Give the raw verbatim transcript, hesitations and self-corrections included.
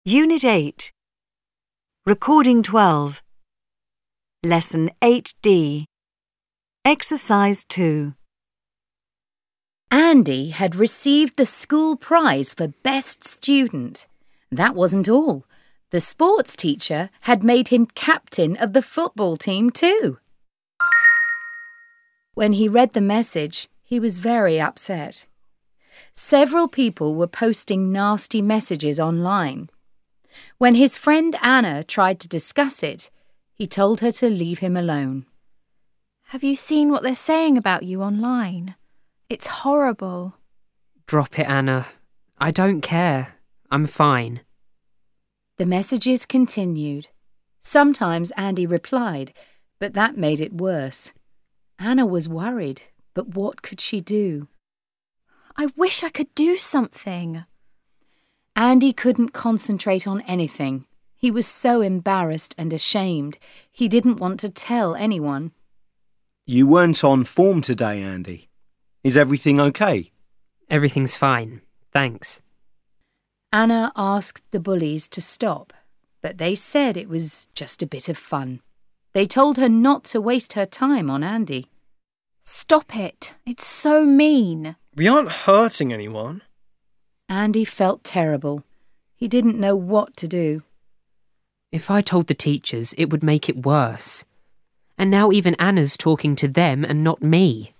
Unit eight. Recording twelve. Lesson eight D. Exercise two. Andy had received the school prize for best student. That wasn't all. The sports teacher had made him captain of the football team too. When he read the message, he was very upset. Several people were posting nasty messages online. When his friend Anna tried to discuss it, he told her to leave him alone. Have you seen what they're saying about you online? It's horrible. Drop it, Anna. I don't care. I'm fine. The messages continued. Sometimes Andy replied, but that made it worse. Anna was worried, but what could she do? I wish I could do something. Andy couldn't concentrate on anything. He was so embarrassed and ashamed. He didn't want to tell anyone. You weren't on form today, Andy. Is everything okay? Everything's fine, thanks. Anna asked the bullies to stop, but they said it was just a bit of fun. They told her not to waste her time on Andy. Stop it. It's so mean. We aren't hurting anyone. Andy felt terrible. He didn't know what to do. If I told the teachers, it would make it worse. And now even Anna's talking to them and not me.